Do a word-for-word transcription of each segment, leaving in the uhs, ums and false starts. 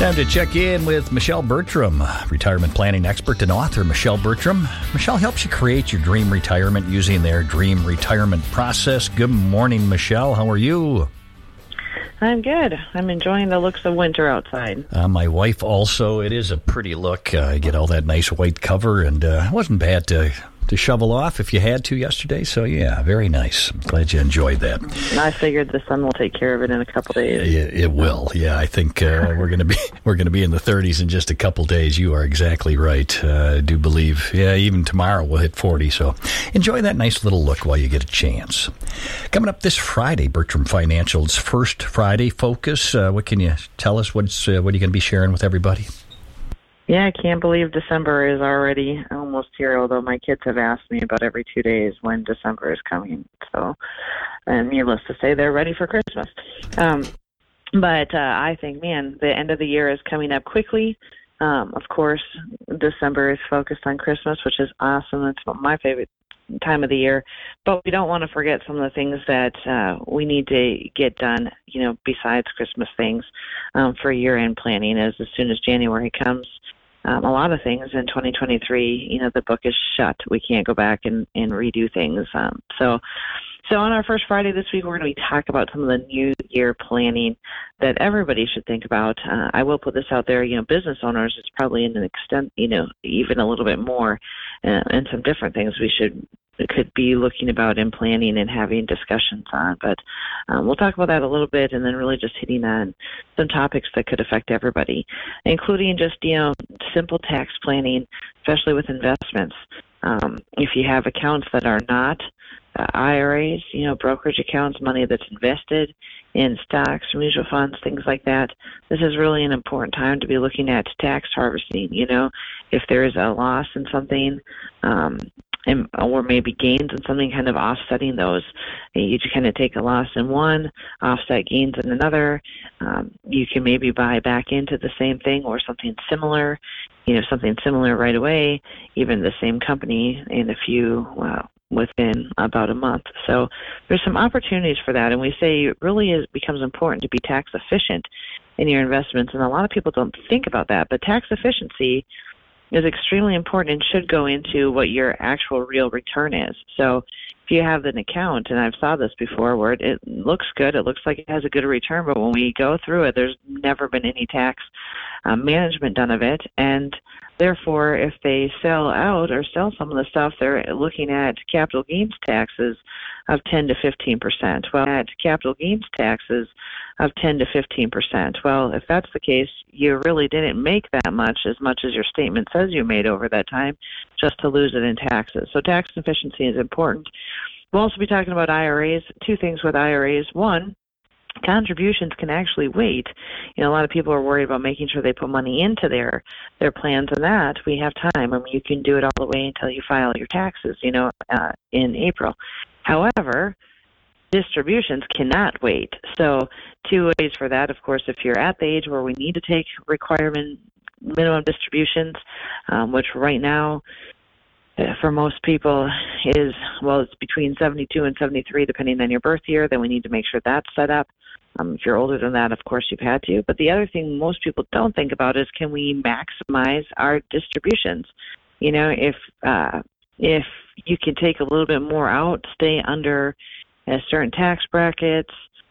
Time to check in with Michelle Bertram, retirement planning expert and author Michelle Bertram. Michelle helps you create your dream retirement using their dream retirement process. Good morning, Michelle. How are you? I'm good. I'm enjoying the looks of winter outside. Uh, my wife also. It is a pretty look. Uh, get all that nice white cover, and uh, it wasn't bad to to shovel off if you had to yesterday. So, yeah, very nice. I'm glad you enjoyed that. And I figured the sun will take care of it in a couple days. It, it will. Yeah, I think uh, we're going to be we're going to be in the thirties in just a couple days. You are exactly right. Uh, I do believe. Yeah, even tomorrow we'll hit forty. So, enjoy that nice little look while you get a chance. Coming up this Friday, Bertram Financial's first Friday focus. Uh, what can you tell us? What's uh, what are you going to be sharing with everybody? Yeah, I can't believe December is already almost here, although my kids have asked me about every two days when December is coming. So, and needless to say, they're ready for Christmas. Um, but uh, I think, man, the end of the year is coming up quickly. Um, of course, December is focused on Christmas, which is awesome. It's my favorite time of the year. But we don't want to forget some of the things that uh, we need to get done, you know, besides Christmas things um, for year-end planning. As, as soon as January comes, Um, a lot of things in twenty twenty-three, you know, the book is shut. We can't go back and, and redo things. Um, so, so on our first Friday this week, we're going to be talking about some of the new year planning that everybody should think about. Uh, I will put this out there, you know, business owners, it's probably in an extent, you know, even a little bit more, uh, and some different things we should could be looking about in planning and having discussions on. But um, we'll talk about that a little bit, and then really just hitting on some topics that could affect everybody, including just, you know, simple tax planning, especially with investments. Um, if you have accounts that are not uh, I R As, you know, brokerage accounts, money that's invested in stocks, mutual funds, things like that, this is really an important time to be looking at tax harvesting. You know, if there is a loss in something, um, and, or maybe gains in something, kind of offsetting those. You just kind of take a loss in one, offset gains in another. Um, you can maybe buy back into the same thing or something similar, you know, something similar right away, even the same company in a few, well, within about a month. So there's some opportunities for that. And we say it really is, becomes important to be tax efficient in your investments. And a lot of people don't think about that, but tax efficiency is extremely important and should go into what your actual real return is. So if you have an account, and I've saw this before, where it, it looks good, it looks like it has a good return, but when we go through it, there's never been any tax um, management done of it. And therefore, if they sell out or sell some of the stuff, they're looking at capital gains taxes of ten to fifteen percent. Well, at capital gains taxes of ten to fifteen percent. Well, if that's the case, you really didn't make that much, as much as your statement says you made over that time, just to lose it in taxes. So tax efficiency is important. We'll also be talking about I R As. Two things with I R As. One, contributions can actually wait. You know, a lot of people are worried about making sure they put money into their their plans, and that we have time. I mean, you can do it all the way until you file your taxes, you know, uh, in April. However, distributions cannot wait. So two ways for that, of course, if you're at the age where we need to take requirement minimum distributions, um, which right now uh, for most people is, well, it's between seventy-two and seventy-three, depending on your birth year, then we need to make sure that's set up. Um, if you're older than that, of course, you've had to. But the other thing most people don't think about is, can we maximize our distributions? You know, if uh, if you can take a little bit more out, stay under uh, certain tax brackets,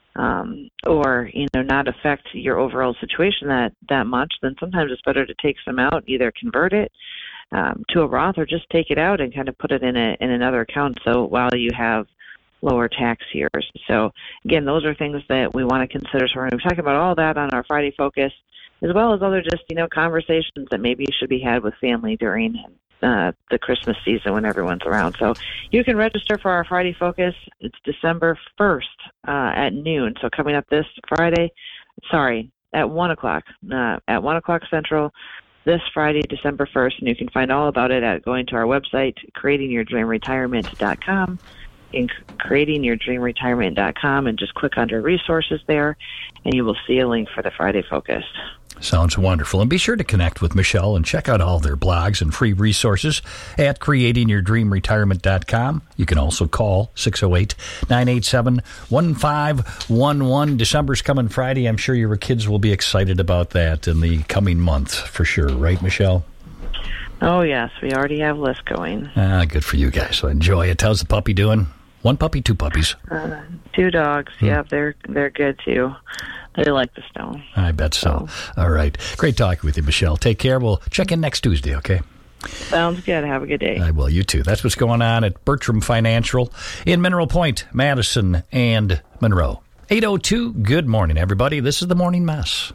um, or, you know, not affect your overall situation that, that much, then sometimes it's better to take some out, either convert it um, to a Roth or just take it out and kind of put it in a in another account, so while you have lower tax years. So, again, those are things that we want to consider. So we're going to be talking about all that on our Friday Focus, as well as other just, you know, conversations that maybe should be had with family during uh, the Christmas season when everyone's around. So you can register for our Friday Focus. It's December first uh, at noon. So coming up this Friday, sorry, at one o'clock, uh, at one o'clock Central, this Friday, December first. And you can find all about it at going to our website, creating your dream retirement dot com. in creating your dream retirement dot com, and just click under resources there, and you will see a link for the Friday Focus. Sounds wonderful. And be sure to connect with Michelle and check out all their blogs and free resources at creating your dream retirement dot com. You can also call six oh eight, nine eight seven, one five one one. December's coming Friday. I'm sure your kids will be excited about that in the coming month for sure. Right, Michelle? Oh, yes. We already have lists going. Ah, good for you guys. So enjoy it. How's the puppy doing? One puppy, two puppies? Uh, two dogs. Hmm. Yeah, they're they're good, too. They like the snow. I bet so. so. All right. Great talking with you, Michelle. Take care. We'll check in next Tuesday, okay? Sounds good. Have a good day. I will. You too. That's what's going on at Bertram Financial in Mineral Point, Madison, and Monroe. eight oh two. Good morning, everybody. This is The Morning Mess.